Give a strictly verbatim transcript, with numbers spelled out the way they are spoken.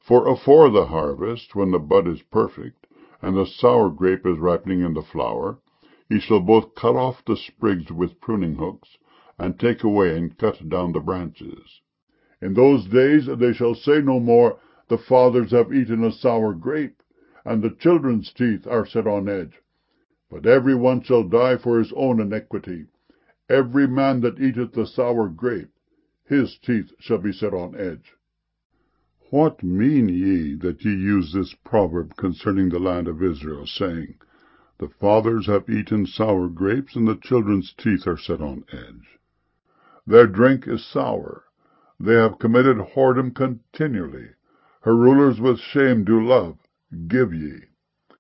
For afore the harvest, when the bud is perfect, and the sour grape is ripening in the flower, ye shall both cut off the sprigs with pruning hooks, and take away and cut down the branches. In those days they shall say no more, The fathers have eaten a sour grape, and the children's teeth are set on edge. But every one shall die for his own iniquity. Every man that eateth the sour grape, his teeth shall be set on edge. What mean ye that ye use this proverb concerning the land of Israel, saying, The fathers have eaten sour grapes, and the children's teeth are set on edge? Their drink is sour. They have committed whoredom continually. Her rulers with shame do love. Give ye.